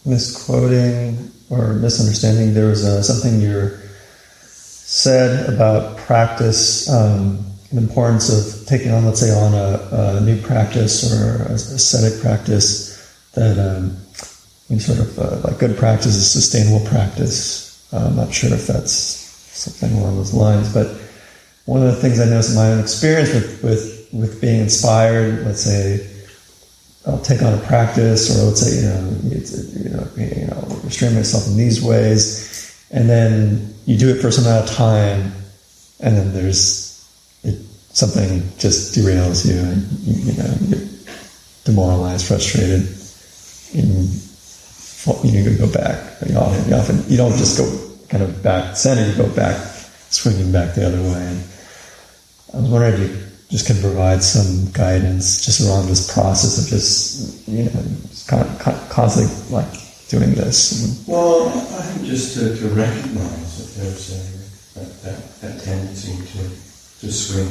misquoting or misunderstanding. There was something you said about practice, the importance of taking on, let's say, on a new practice or a ascetic practice, that sort of like good practice is sustainable practice. I'm not sure if that's something along those lines, but one of the things I noticed in my own experience with being inspired, let's say, I'll take on a practice, or let's say, restrain myself in these ways, and then you do it for some amount of time, and then something just derails you, and you get demoralized, frustrated, and you go back. You don't just go kind of back center, you go back, swinging back the other way. And I was wondering if you just can provide some guidance just around this process of just constantly like doing this. Well, I think just to recognize that there's that tendency to swing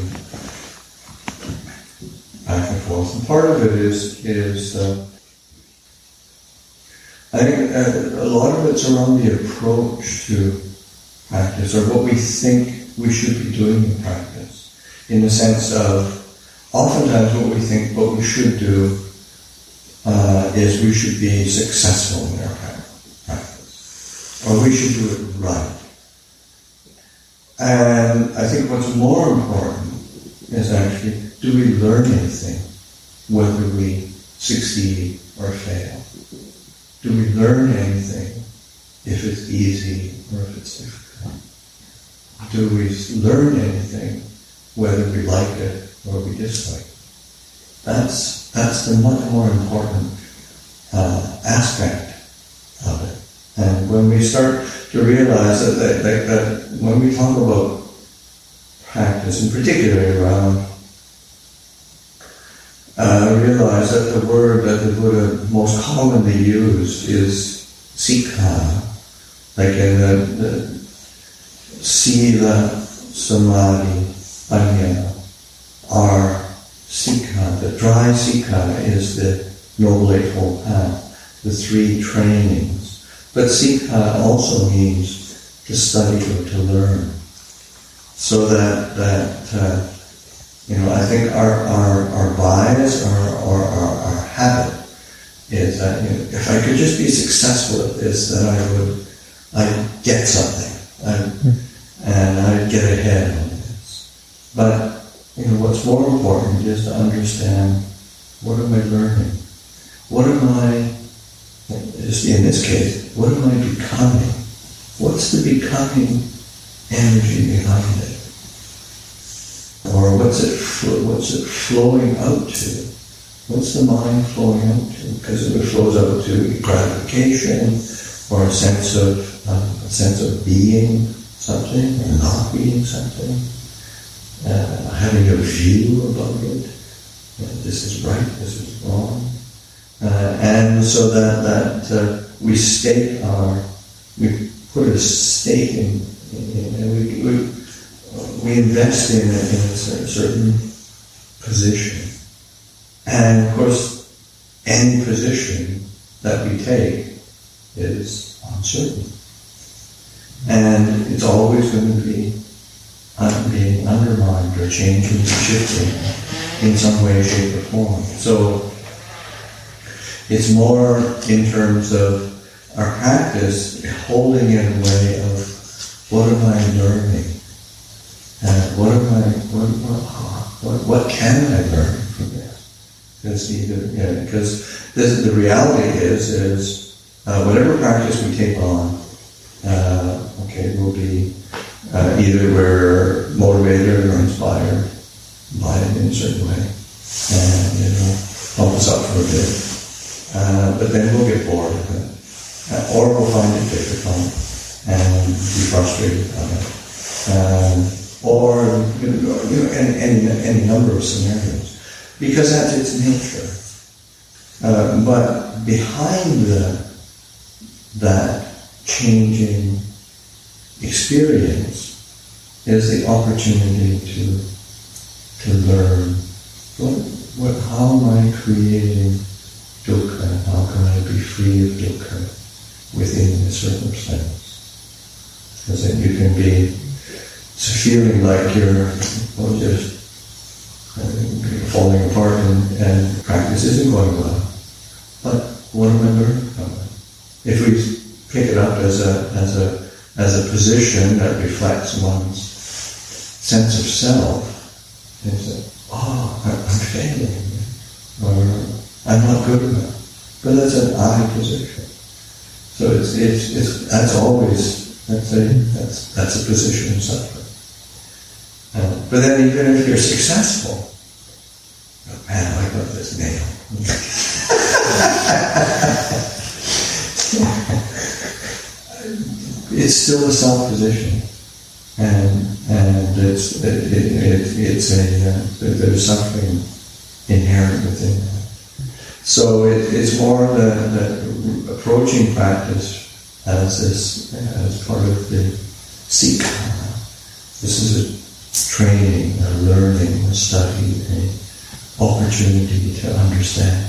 back and forth, and part of it is I think a lot of it's around the approach to practice, or what we think we should be doing in practice, in the sense of oftentimes what we think what we should do is we should be successful in our practice, or we should do it right. And I think what's more important is actually, do we learn anything, whether we succeed or fail? Do we learn anything if it's easy or if it's difficult? Do we learn anything whether we like it or we dislike it? That's the much more important aspect of it. And when we start to realize that when we talk about practice, in particular around realize that the word that the Buddha most commonly used is sikha, like in the sila, samadhi, panya are sikha. The dry sikha is the Noble Eightfold Path, the three trainings. But sikha also means to study or to learn. So that I think our bias or our habit is that if I could just be successful at this, then I'd get something, and I'd get ahead on this. But what's more important is to understand, what am I learning? What am I, in this case, what am I becoming? What's the becoming energy behind it? Or what's it flowing out to? What's the mind flowing out to? Because if it flows out to gratification, or a sense of being something or not being something, having a view about it. This is right, this is wrong, and so that we we put a stake in and we invest in a certain position. And of course, any position that we take is uncertain. And it's always going to be being undermined or changing or shifting in some way, shape, or form. So it's more in terms of our practice, holding in a way of, what am I learning? What can I learn from this? Because the reality is whatever practice we take on, will be either we're motivated or inspired by it in a certain way, and pump us up for a bit. But then we'll get bored of it, or we'll find it difficult and be frustrated by it. Or any number of scenarios, because that's its nature. But behind that changing experience is the opportunity to learn. How am I creating dukkha? How can I be free of dukkha? within the circumstance. Because then you can be feeling like you're just falling apart and practice isn't going well. But what am I learning from it? If we pick it up as a position that reflects one's sense of self, and say, I'm failing, or I'm not good enough. But that's an I position. So that's a position of suffering. But then even if you're successful, man, I got this nail. It's still a self position, and there's suffering inherent within that. So it's more the approaching practice as part of the seek. This is a training, a learning, a study, an opportunity to understand.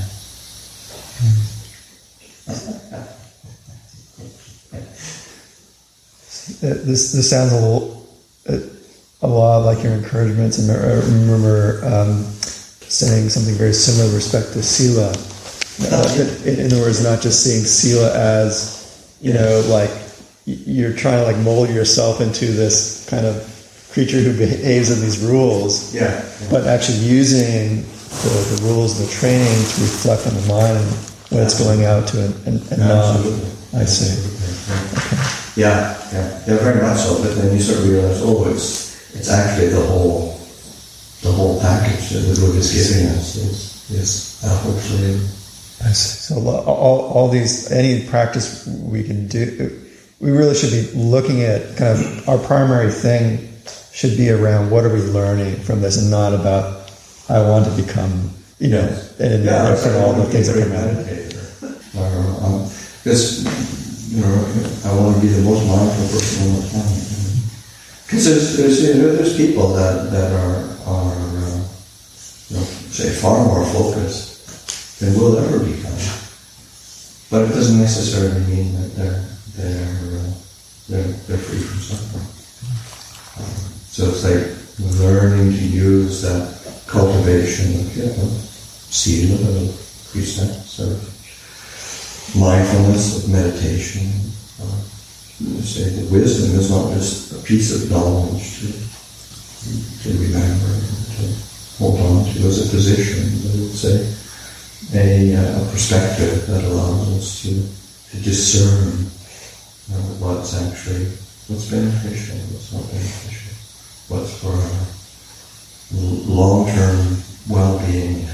This sounds a lot like your encouragements. I remember saying something very similar with respect to sila. In other words, not just seeing sila as, like you're trying to like mold yourself into this kind of creature who behaves in these rules, but actually using the rules and the training to reflect on the mind when it's going out to and not. I see. Okay. Yeah, very much so. But then you sort of realize, it's actually the whole package that the Buddha is giving us is hopefully. I see. So all these, any practice we can do, we really should be looking at kind of our primary thing should be around what are we learning from this, and not about I want to become, and from all the things that come out of it. Because I want to be the most mindful person on the planet. Because there's people that are say far more focused than we'll ever become. But it doesn't necessarily mean that they're free from suffering. So it's like learning to use that cultivation of sila, of precepts, of mindfulness, of meditation. Say that wisdom is not just a piece of knowledge to remember, to hold on to as a position, but it's a perspective that allows us to discern what's beneficial, what's not beneficial, what's for our long-term well-being and